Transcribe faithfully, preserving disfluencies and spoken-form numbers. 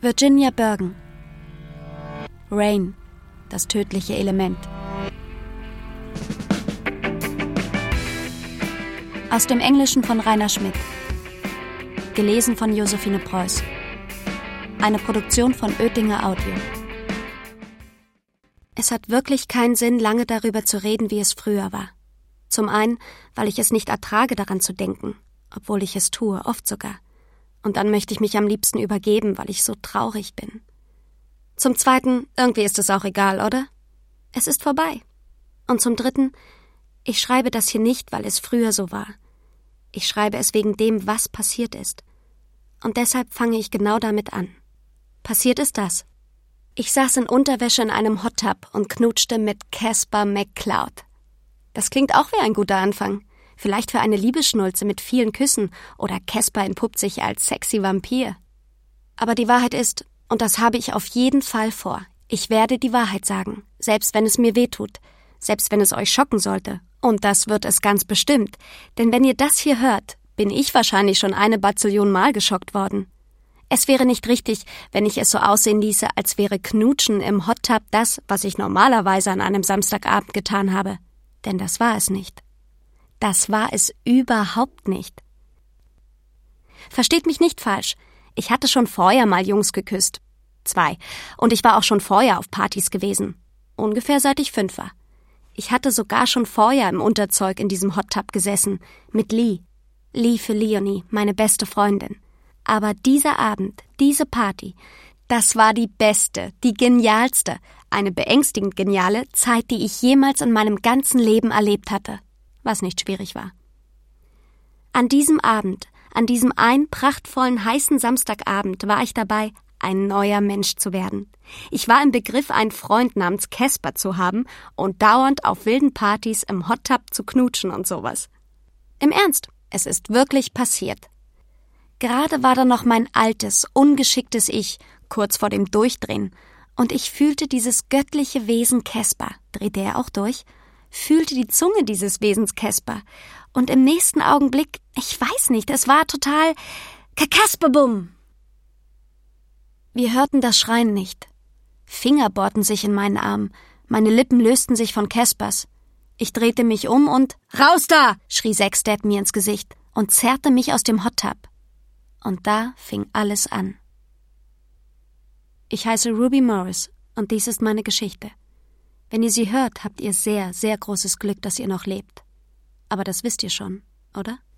Virginia Bergen. Rain, das tödliche Element. Aus dem Englischen von Rainer Schmidt. Gelesen von Josephine Preuß. Eine Produktion von Oetinger Audio. Es hat wirklich keinen Sinn, lange darüber zu reden, wie es früher war. Zum einen, weil ich es nicht ertrage, daran zu denken, obwohl ich es tue, oft sogar. Und dann möchte ich mich am liebsten übergeben, weil ich so traurig bin. Zum Zweiten, irgendwie ist es auch egal, oder? Es ist vorbei. Und zum Dritten, ich schreibe das hier nicht, weil es früher so war. Ich schreibe es wegen dem, was passiert ist. Und deshalb fange ich genau damit an. Passiert ist das. Ich saß in Unterwäsche in einem Hot Tub und knutschte mit Casper McCloud. Das klingt auch wie ein guter Anfang. Vielleicht für eine Liebesschnulze mit vielen Küssen oder Casper entpuppt sich als sexy Vampir. Aber die Wahrheit ist, und das habe ich auf jeden Fall vor, ich werde die Wahrheit sagen, selbst wenn es mir wehtut, selbst wenn es euch schocken sollte. Und das wird es ganz bestimmt, denn wenn ihr das hier hört, bin ich wahrscheinlich schon eine Bazillion Mal geschockt worden. Es wäre nicht richtig, wenn ich es so aussehen ließe, als wäre Knutschen im Hot Tub das, was ich normalerweise an einem Samstagabend getan habe. Denn das war es nicht. Das war es überhaupt nicht. Versteht mich nicht falsch. Ich hatte schon vorher mal Jungs geküsst. Zwei. Und ich war auch schon vorher auf Partys gewesen. Ungefähr seit ich fünf war. Ich hatte sogar schon vorher im Unterzeug in diesem Hot Tub gesessen. Mit Lee. Lee für Leonie, meine beste Freundin. Aber dieser Abend, diese Party, das war die beste, die genialste, eine beängstigend geniale Zeit, die ich jemals in meinem ganzen Leben erlebt hatte. Was nicht schwierig war. An diesem Abend, an diesem einen prachtvollen, heißen Samstagabend war ich dabei, ein neuer Mensch zu werden. Ich war im Begriff, einen Freund namens Casper zu haben und dauernd auf wilden Partys im Hot Tub zu knutschen und sowas. Im Ernst, es ist wirklich passiert. Gerade war da noch mein altes, ungeschicktes Ich, kurz vor dem Durchdrehen, und ich fühlte dieses göttliche Wesen Casper, drehte er auch durch, fühlte die Zunge dieses Wesens Casper, und im nächsten Augenblick, ich weiß nicht, es war total Kakasperbum. Wir hörten das Schreien nicht. Finger bohrten sich in meinen Arm, meine Lippen lösten sich von Caspers. Ich drehte mich um und »Raus da!« schrie Sexdad mir ins Gesicht und zerrte mich aus dem Hot Tub. Und da fing alles an. Ich heiße Ruby Morris und dies ist meine Geschichte. Wenn ihr sie hört, habt ihr sehr, sehr großes Glück, dass ihr noch lebt. Aber das wisst ihr schon, oder?